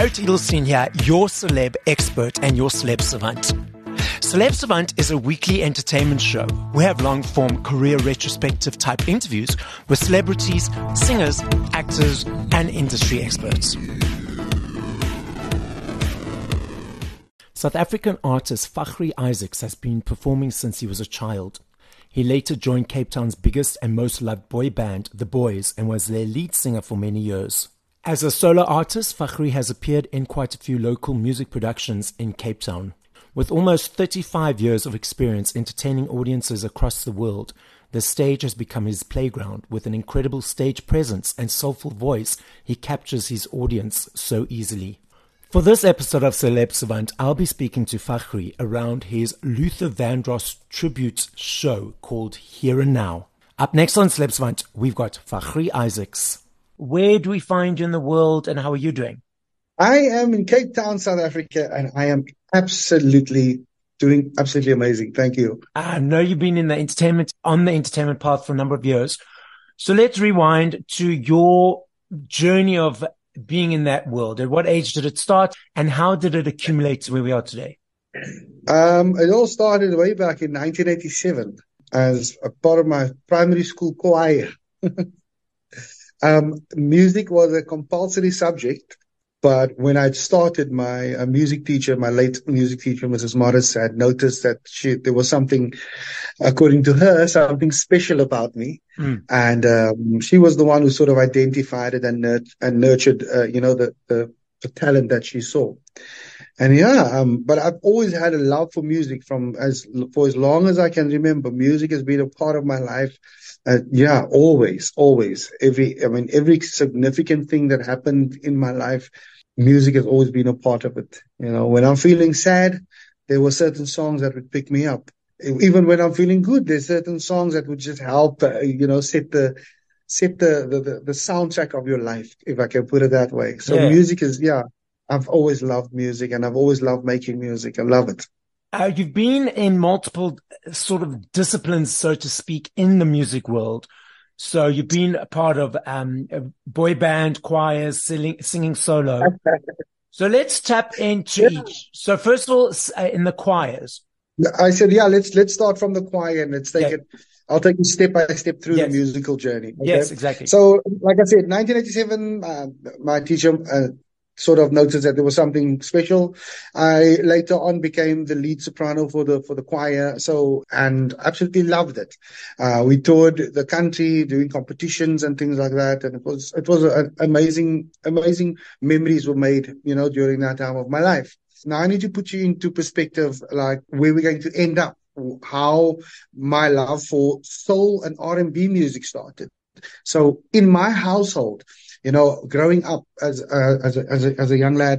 Gerrit Edelstein here, your celeb expert and your celeb savant. Celeb Savant is a weekly entertainment show. We have long-form career retrospective type interviews with celebrities, singers, actors, and industry experts. South African artist Fachrie Isaacs has been performing since he was a child. He later joined Cape Town's biggest and most loved boy band, The Boys, and was their lead singer for many years. As a solo artist, Fachrie has appeared in quite a few local music productions in Cape Town. With almost 35 years of experience entertaining audiences across the world, the stage has become his playground. With an incredible stage presence and soulful voice, he captures his audience so easily. For this episode of Celeb Savant, I'll be speaking to Fachrie around his Luther Vandross tribute show called Here and Now. Up next on Celeb Savant, we've got Fachrie Isaacs. Where do we find you in the world and how are you doing? I am in Cape Town, South Africa, and I am doing absolutely amazing. Thank you. I know you've been on the entertainment path for a number of years. So let's rewind to your journey of being in that world. At what age did it start and how did it accumulate to where we are today? It all started way back in 1987 as a part of my primary school choir. Music was a compulsory subject, but when I started, my late music teacher, Mrs. Morris, had noticed that there was something, according to her, something special about me. And she was the one who sort of identified it and nurtured, the talent that she saw. And but I've always had a love for music for as long as I can remember. Music has been a part of my life. Always. Every significant thing that happened in my life, music has always been a part of it. When I'm feeling sad, there were certain songs that would pick me up. Even when I'm feeling good, there's certain songs that would just help, set the soundtrack of your life, if I can put it that way. So Music is, I've always loved music and I've always loved making music. I love it. You've been in multiple sort of disciplines, so to speak, in the music world. So you've been a part of boy band, choirs, singing solo. So let's tap into each. So first of all, in the choirs. I said, let's start from the choir and let's take it. I'll take you step by step through the musical journey. Okay? Yes, exactly. So, like I said, 1987, my teacher sort of noticed that there was something special. I later on became the lead soprano for the choir. And absolutely loved it. We toured the country doing competitions and things like that. And it was amazing memories were made, during that time of my life. Now I need to put you into perspective, like where we're going to end up, how my love for soul and R&B music started. So in my household, growing up as a young lad,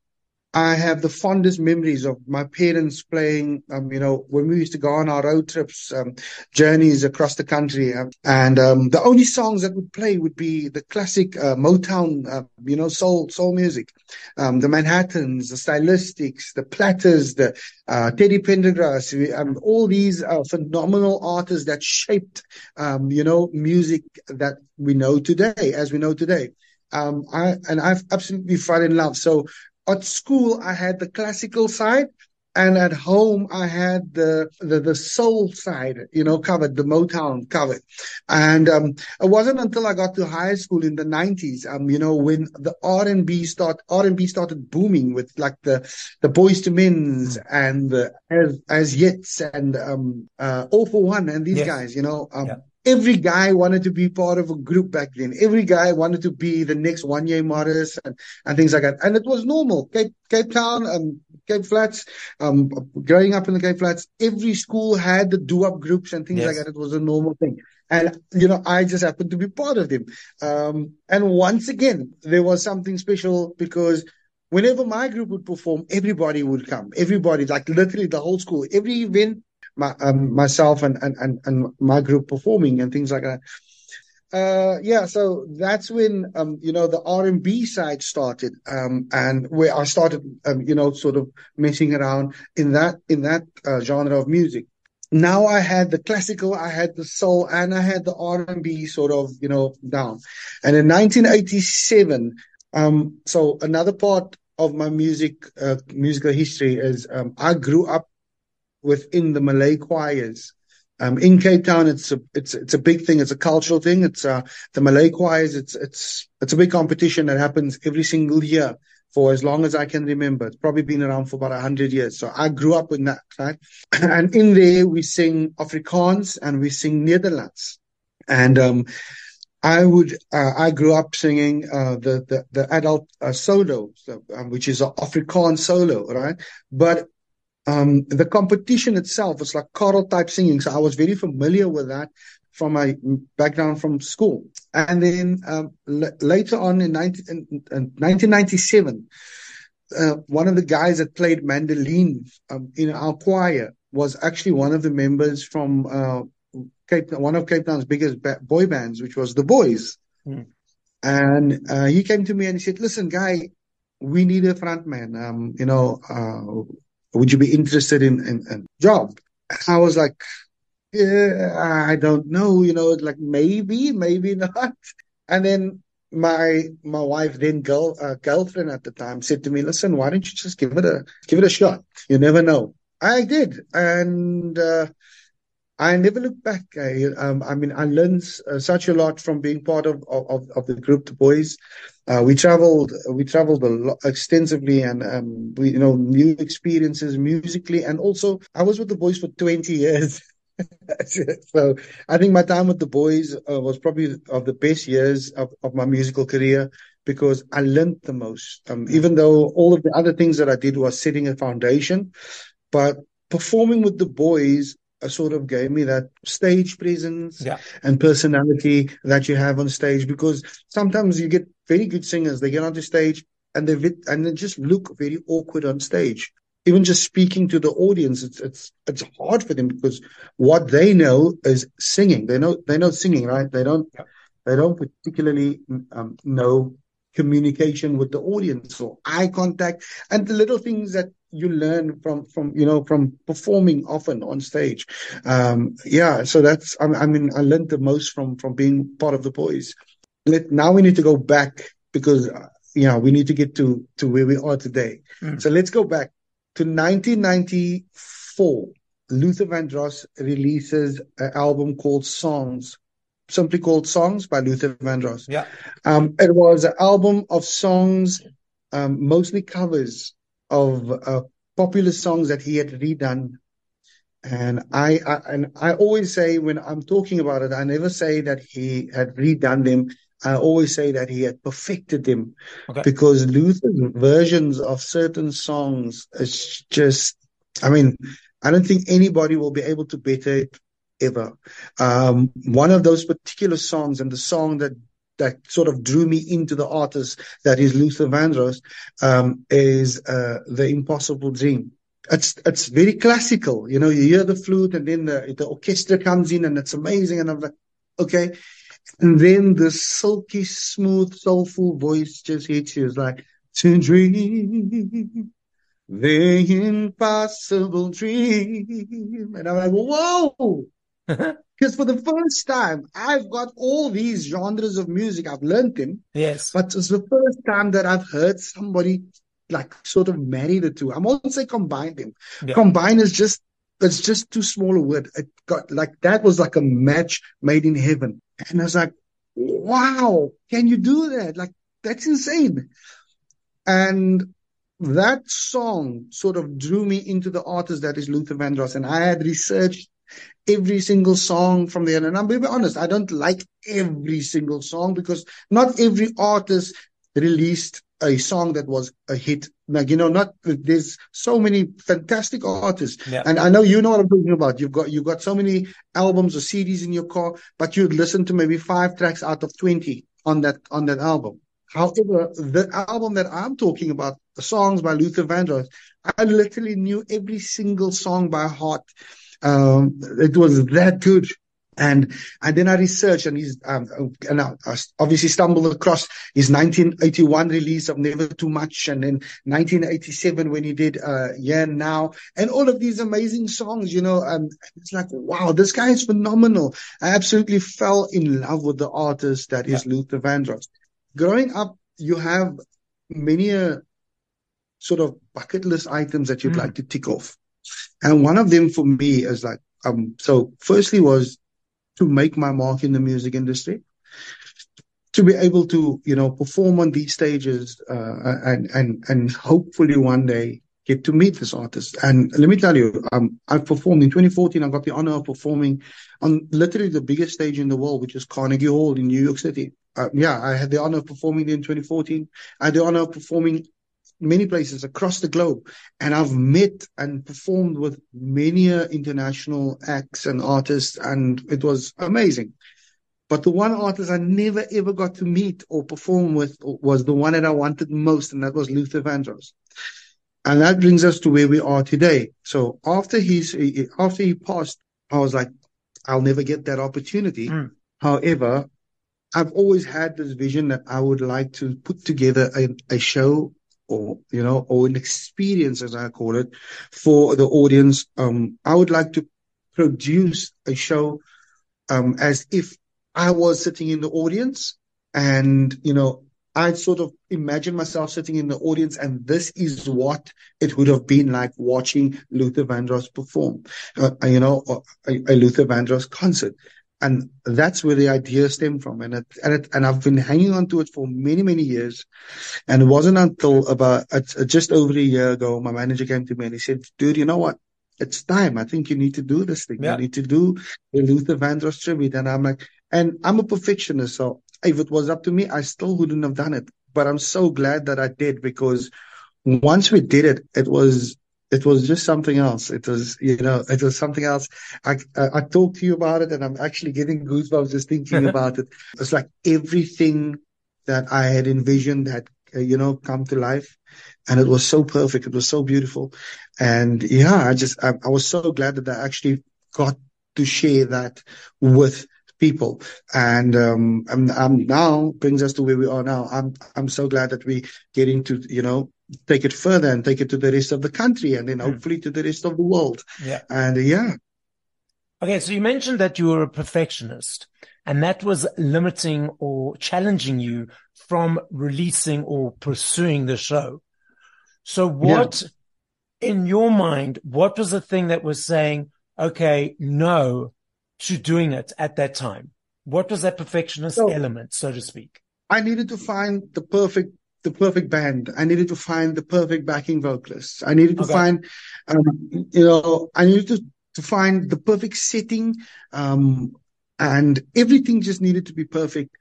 I have the fondest memories of my parents playing, when we used to go on our road trips, journeys across the country. And the only songs that would play would be the classic Motown, soul music. The Manhattans, the Stylistics, the Platters, the Teddy Pendergrass, all these phenomenal artists that shaped, music that we know today, I've absolutely fallen in love. So at school, I had the classical side, and at home, I had the soul side, covered, the Motown covered. And it wasn't until I got to high school in the 90s, when the R&B started booming with like the Boyz II Men's and the As Yets and All for One and these guys, Every guy wanted to be part of a group back then. Every guy wanted to be the next Wanya Morris and things like that. And it was normal. Cape Town, Cape Flats, growing up in the Cape Flats, every school had the doo-wop groups and things like that. It was a normal thing. And, I just happened to be part of them. And once again, there was something special because whenever my group would perform, everybody would come. Everybody, like literally the whole school, every event, myself and my group performing and things like that. So that's when, the R&B side started, and where I started, sort of messing around in that genre of music. Now I had the classical, I had the soul, and I had the R&B sort of, down. And in 1987, so another part of my musical history is I grew up within the Malay choirs. In Cape Town, it's a big thing. It's a cultural thing. It's the Malay choirs. It's a big competition that happens every single year for as long as I can remember. It's probably been around for about 100 years. So I grew up in that, right? And in there we sing Afrikaans and we sing Nederlands. And I grew up singing the adult solo, which is an Afrikaans solo, right? But the competition itself was like choral type singing, so I was very familiar with that from my background from school. And then later on in 1997, one of the guys that played mandolin in our choir was actually one of the members from one of Cape Town's biggest boy bands, which was The Boys. Mm. And he came to me and he said, "Listen, guy, we need a frontman. Would you be interested in job?" I was like, "Yeah, I don't know, like maybe not." And then my wife, then girlfriend at the time, said to me, "Listen, why don't you just give it a shot? You never know." I did, and I never looked back. I learned such a lot from being part of the group, The Boys. We traveled a lot, extensively, and we, new experiences musically, and also I was with The Boys for 20 years. So I think my time with The Boys was probably of the best years of my musical career, because I learned the most. Even though all of the other things that I did was setting a foundation, but performing with The Boys sort of gave me that stage presence and personality that you have on stage, because sometimes you get very good singers, they get onto stage and they just look very awkward on stage. Even just speaking to the audience, it's hard for them, because what they know is singing. They know singing, right? They don't particularly know communication with the audience or eye contact and the little things that you learn from performing often on stage. So that's, I learned the most from being part of The Boys. Now we need to go back, because we need to get to where we are today. So let's go back to 1994. Luther Vandross releases an album called Songs, simply called Songs, by Luther Vandross. It was an album of songs, mostly covers of popular songs that he had redone. And I always say, when I'm talking about it, I never say that he had redone them. I always say that he had perfected them, because Luther's versions of certain songs is just, I don't think anybody will be able to better it ever. One of those particular songs, and the song that sort of drew me into the artist that is Luther Vandross, is The Impossible Dream. It's very classical. You hear the flute, and then the orchestra comes in, and it's amazing. And I'm like, okay. And then the silky, smooth, soulful voice just hits you. It's like, to dream the impossible dream. And I'm like, whoa! Because for the first time, I've got all these genres of music. I've learned them. Yes. But it's the first time that I've heard somebody like sort of marry the two. I won't say combine them. Yeah. Combine is just, it's just too small a word. It got like, that was like a match made in heaven. And I was like, wow, can you do that? Like, that's insane. And that song sort of drew me into the artist that is Luther Vandross. And I had researched every single song from there. And I'm going to be honest, I don't like every single song, because not every artist released a song that was a hit. Like, there's so many fantastic artists. Yeah. And I know you know what I'm talking about. You've got so many albums or CDs in your car, but you'd listen to maybe 5 tracks out of 20 on that album. However, the album that I'm talking about, the songs by Luther Vandross, I literally knew every single song by heart. It was that good. And then I researched, and and I obviously stumbled across his 1981 release of Never Too Much, and then 1987 when he did Yeah Now, and all of these amazing songs, it's like, wow, this guy is phenomenal. I absolutely fell in love with the artist that is Luther Vandross. Growing up, you have many sort of bucket list items that you'd like to tick off. And one of them for me is like, so firstly was to make my mark in the music industry, to be able to, perform on these stages, and hopefully one day get to meet this artist. And let me tell you, I've performed in 2014. I got the honor of performing on literally the biggest stage in the world, which is Carnegie Hall in New York City. I had the honor of performing there in 2014. I had the honor of performing many places across the globe. And I've met and performed with many international acts and artists, and it was amazing. But the one artist I never ever got to meet or perform with was the one that I wanted most, and that was Luther Vandross. And that brings us to where we are today. So after he passed, I was like, I'll never get that opportunity. However, I've always had this vision that I would like to put together a show, or an experience, as I call it, for the audience. I would like to produce a show as if I was sitting in the audience, and, I sort of imagine myself sitting in the audience, and this is what it would have been like watching Luther Vandross perform, a Luther Vandross concert. And that's where the idea stemmed from. And I've been hanging on to it for many, many years. And it wasn't until about just over a year ago, my manager came to me and he said, dude, you know what? It's time. I think you need to do this thing. You need to do the Luther Vandross tribute. And I'm like, and I'm a perfectionist. So if it was up to me, I still wouldn't have done it. But I'm so glad that I did, because once we did it, it was just something else. It was something else. I talked to you about it, and I'm actually getting goosebumps just thinking about it. It's like everything that I had envisioned had, come to life. And it was so perfect. It was so beautiful. And I was so glad that I actually got to share that with people. And I'm now brings us to where we are now. I'm so glad that we getting to, take it further and take it to the rest of the country, and then hopefully to the rest of the world. And Okay, so you mentioned that you were a perfectionist, and that was limiting or challenging you from releasing or pursuing the show. So what, in your mind, what was the thing that was saying, okay, no to doing it at that time? What was that perfectionist element, so to speak? I needed to find the perfect band. I needed to find the perfect backing vocalists. I needed to find, I needed to find the perfect setting, and everything just needed to be perfect.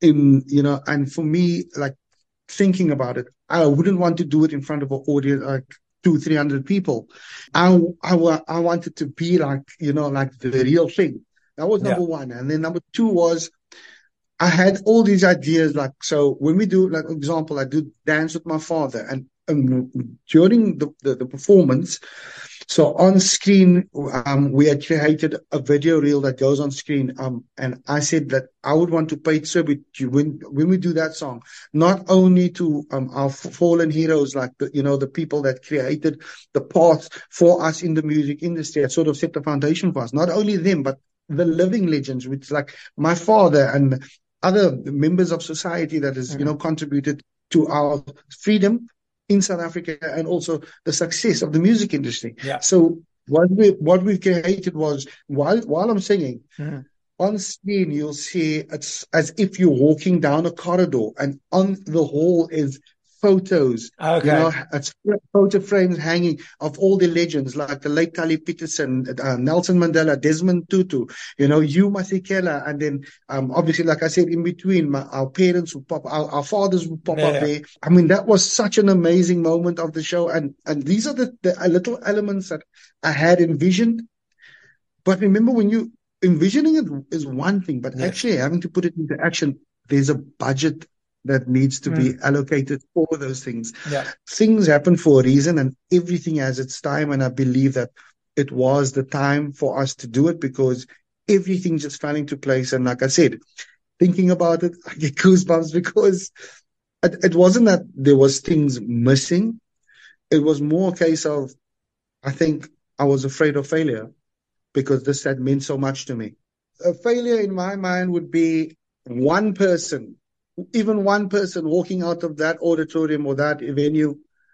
And for me, like, thinking about it, I wouldn't want to do it in front of an audience like 200-300 people. I wanted to be like, like the real thing. That was number one. And then number two was, I had all these ideas. Like, so when we do, like, example, I do Dance with My Father, and during the performance, so on screen, we had created a video reel that goes on screen. And I said that I would want to pay tribute to when we do that song, not only to our fallen heroes, like the people that created the path for us in the music industry, that sort of set the foundation for us. Not only them, but the living legends, which, like, my father and other members of society that has, contributed to our freedom in South Africa, and also the success of the music industry. So what we've created was, while I'm singing, on screen, you'll see it's as if you're walking down a corridor, and on the wall is photos. It's photo frames hanging of all the legends, like the late Tali Peterson, Nelson Mandela, Desmond Tutu, Hugh Masekela, and then obviously, like I said, in between, our parents would pop, our fathers would pop up there. I mean, that was such an amazing moment of the show, and these are the little elements that I had envisioned. But remember, when you envisioning it is one thing, but actually having to put it into action, there's a budget that needs to be allocated for those things. Things happen for a reason, and everything has its time. And I believe that it was the time for us to do it, because everything just fell into place. And like I said, thinking about it, I get goosebumps, because it wasn't that there was things missing. It was more a case of, I think I was afraid of failure, because this had meant so much to me. A failure in my mind would be one person, even one person walking out of that auditorium or that venue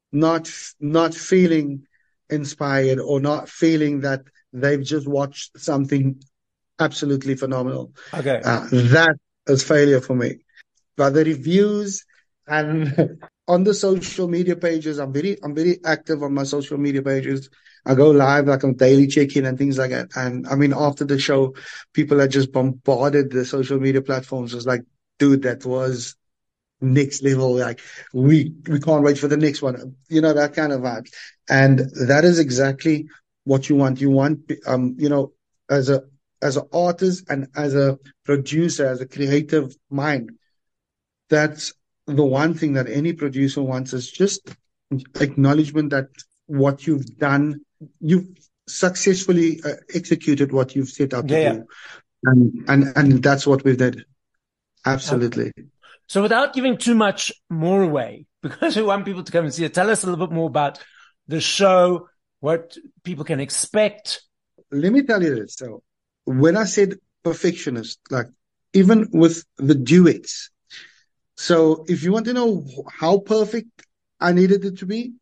not feeling inspired or not feeling that they've just watched something absolutely phenomenal. Okay. That is failure for me. But the reviews and on the social media pages, I'm very active on my social media pages. I go live like on daily check-in and things like that. And I mean, after the show, people had just bombarded the social media platforms. It was like, dude, that was next level. Like we can't wait for the next one. You know, that kind of vibe. And that is exactly what you want. You want, as an artist and as a producer, as a creative mind, that's the one thing that any producer wants is just acknowledgement that what you've done, you've successfully executed what you've set out to Yeah. do. And that's what we did. Absolutely. Okay. So without giving too much more away, because we want people to come and see it, tell us a little bit more about the show, what people can expect. Let me tell you this. So when I said perfectionist, like even with the duets, so if you want to know how perfect I needed it to be,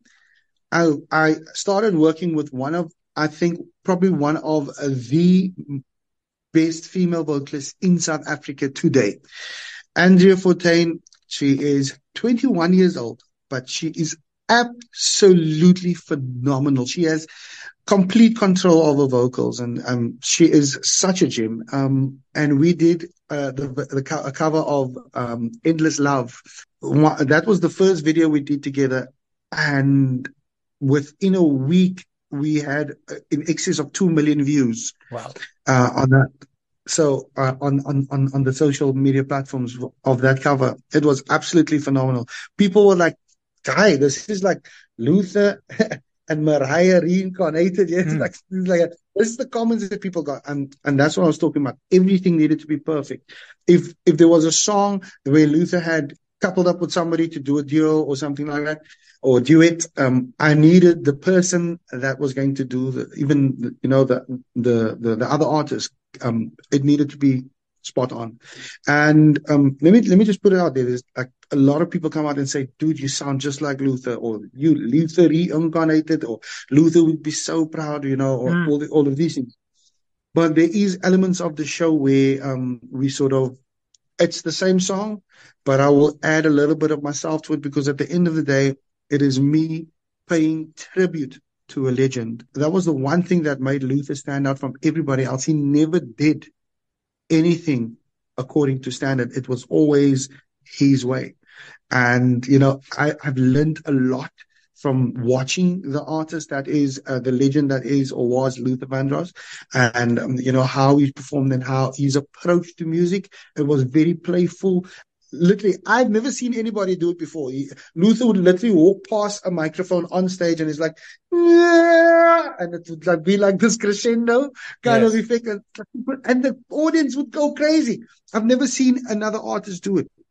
I started working with I think probably one of the best female vocalists in South Africa today. Andrea Fontaine, she is 21 years old, but she is absolutely phenomenal. She has complete control of her vocals, and she is such a gem. And we did a cover of Endless Love. That was the first video we did together, and within a week we had in excess of 2 million views. Wow. On that. So on the social media platforms of that cover, it was absolutely phenomenal. People were like, "Guy, this is like Luther and Mariah reincarnated." Yes, like this is the comments that people got, and that's what I was talking about. Everything needed to be perfect. If there was a song where Luther had coupled up with somebody to do a duo or something like that, or duet, I needed the person that was going to do the other artist. It needed to be spot on. And let me just put it out there. There's like a lot of people come out and say, "Dude, you sound just like Luther," or "You Luther reincarnated," or "Luther would be so proud," or all of these things. But there is elements of the show where we sort of, it's the same song, but I will add a little bit of myself to it, because at the end of the day, it is me paying tribute to a legend. That was the one thing that made Luther stand out from everybody else. He never did anything according to standard. It was always his way. And, I've learned a lot from watching the artist that is the legend that is or was Luther Vandross, and, how he performed and how his approach to music. It was very playful. Literally, I've never seen anybody do it before. Luther would literally walk past a microphone on stage and he's like, "Yeah," and it would like be like this crescendo kind of effect. And the audience would go crazy. I've never seen another artist do it.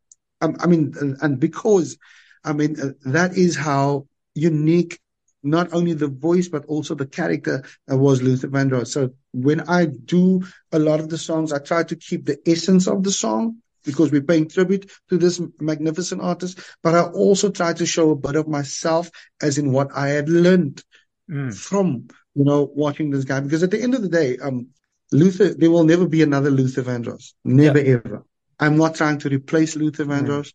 That is how unique not only the voice but also the character was Luther Vandross. So when I do a lot of the songs, I try to keep the essence of the song, because we're paying tribute to this magnificent artist, but I also try to show a bit of myself, as in what I had learned from, watching this guy. Because at the end of the day, Luther, there will never be another Luther Vandross. Never, ever. I'm not trying to replace Luther Vandross,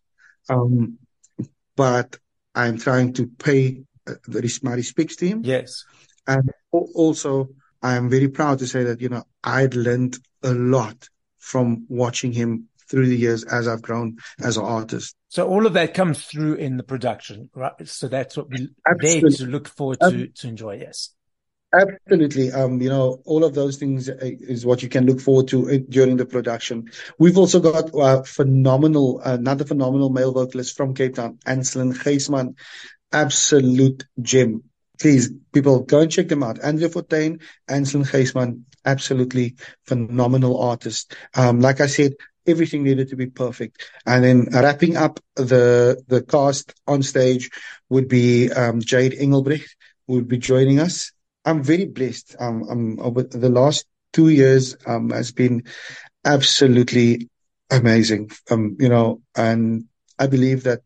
but I'm trying to pay my respects to him. Yes. And also, I'm very proud to say that, I'd learned a lot from watching him through the years as I've grown as an artist. So all of that comes through in the production, right? So that's what we're there to look forward to enjoy, yes. Absolutely. All of those things is what you can look forward to during the production. We've also got another phenomenal male vocalist from Cape Town, Anselin Geisman. Absolute gem. Please, people, go and check them out. Andrea Fontaine, Anselin Geisman, absolutely phenomenal artist. Like I said, everything needed to be perfect. And then wrapping up the cast on stage would be Jade Engelbrecht, who would be joining us. I'm very blessed. Over the last 2 years has been absolutely amazing. And I believe that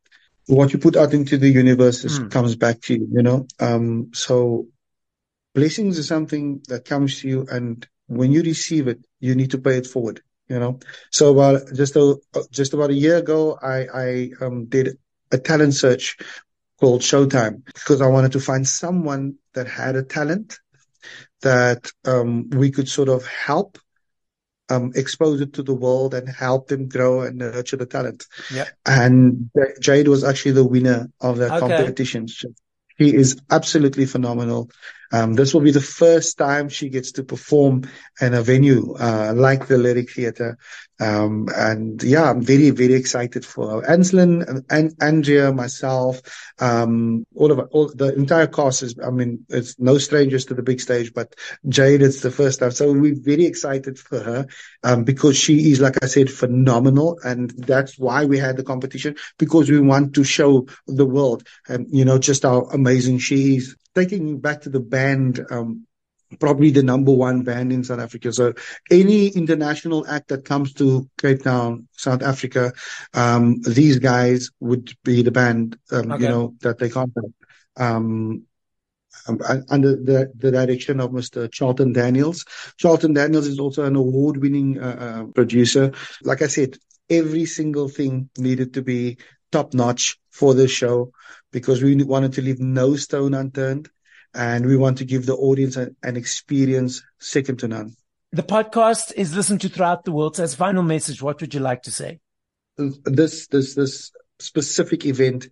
what you put out into the universe comes back to you, you know. So blessings is something that comes to you, and when you receive it, you need to pay it forward, you know. So just about a year ago, I did a talent search called Showtime, because I wanted to find someone that had a talent that we could sort of help expose it to the world and help them grow and nurture the talent. Yeah. And Jade was actually the winner of that Okay. competition. She is absolutely phenomenal. This will be the first time she gets to perform in a venue like the Lyric Theatre. And yeah, I'm very, very excited for her. Anselin and Andrea, myself, all the entire cast is, I mean, it's no strangers to the big stage, but Jade, it's the first time. So we're very excited for her, because she is, like I said, phenomenal. And that's why we had the competition, because we want to show the world, you know, just how amazing she is. Taking back to the band, probably the number one band in South Africa. So any international act that comes to Cape Town, South Africa, these guys would be the band, you know, that they contact. Under the direction of Mr. Charlton Daniels. Charlton Daniels is also an award-winning producer. Like I said, every single thing needed to be top-notch for the show, because we wanted to leave no stone unturned, and we want to give the audience an experience second to none. The podcast is listened to throughout the world. So as final message, what would you like to say? This specific event,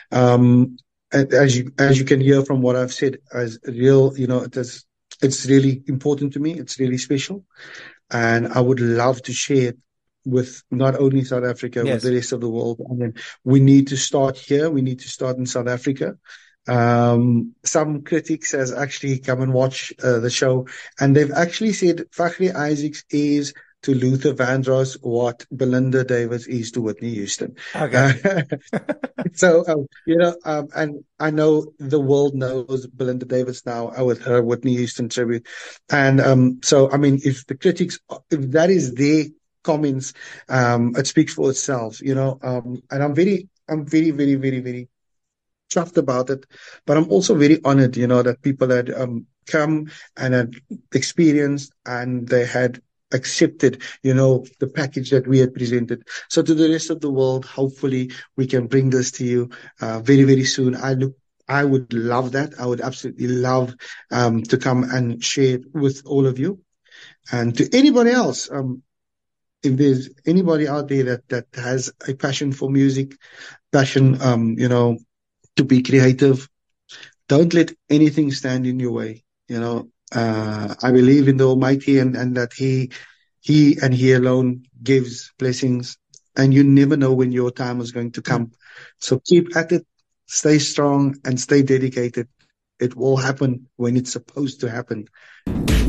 as you can hear from what I've said, as real, you know, it's really important to me. It's really special, and I would love to share it with not only South Africa, Yes, with the rest of the world. I mean, we need to start here. We need to start in South Africa. Some critics has actually come and watch the show, and they've actually said Fachri Isaacs is to Luther Vandross what Belinda Davis is to Whitney Houston. Okay. So, you know, and I know the world knows Belinda Davis now with her Whitney Houston tribute. And so, I mean, if that is their comments, it speaks for itself, you know. And I'm very, very, very, very chuffed about it. But I'm also very honored, you know, that people had come and had experienced, and they had accepted, you know, the package that we had presented. So to the rest of the world, hopefully we can bring this to you very, very soon. I would love that. I would absolutely love to come and share it with all of you. And to anybody else, if there's anybody out there that has a passion for music, passion, you know, to be creative, don't let anything stand in your way. You know, I believe in the Almighty, and that He and He alone gives blessings, and you never know when your time is going to come. So keep at it, stay strong, and stay dedicated. It will happen when it's supposed to happen.